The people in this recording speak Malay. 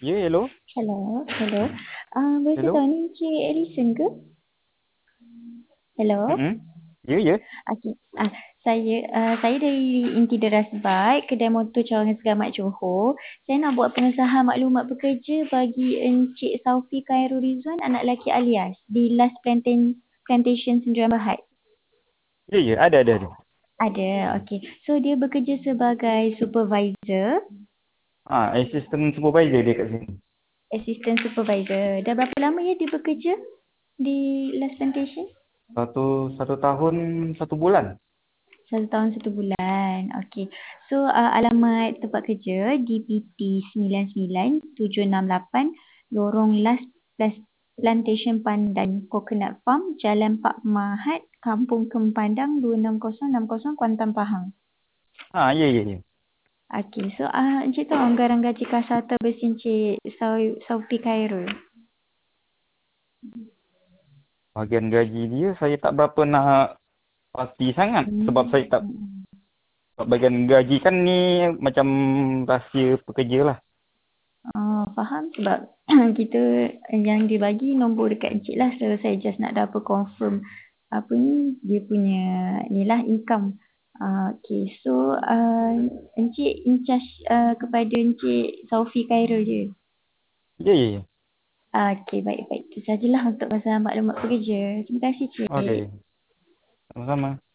Ya, hello. Hello, hello. Boleh Hello. tahu ni Encik Alison ke? Hello. Mm-mm. Ya, ya. Okey. Saya dari Inti Deras Bike, Kedai Motor Cawangan Segamat Johor. Saya nak buat pengesahan maklumat pekerja bagi Encik Saufi Khairul Rizwan, anak lelaki alias, di Last Plantation Sendirian Berhad. Ya, ya. Ada. Ada, okey. So dia bekerja sebagai supervisor, Assistant supervisor dia kat sini. assistant supervisor. Dah berapa lama ya dia bekerja di Last Plantation? Satu tahun, 1 bulan. 1 tahun 1 bulan. Okey. So alamat tempat kerja DPT 99768 Lorong Las Plantation Pandan Coconut Farm, Jalan Pak Mahat, Kampung Kempandang 26060 Kuantan Pahang. Ya. Okey. So Encik tahu anggaran gaji kasar terbesi Encik Saufi Khairul? Bahagian gaji dia saya tak berapa nak pasti sangat. Sebab saya tak, Hmm. sebab bahagian gaji kan ni macam rahsia pekerja lah. Faham sebab kita yang dibagi nombor dekat Encik lah. So saya just nak dapat confirm apa ni dia punya ni lah income. Okay, so Encik in charge kepada Encik Saufi Khairul je. Ya. Okay, baik. Itu sajalah untuk masalah maklumat pekerja. Terima kasih Cik. Okey. Sama-sama.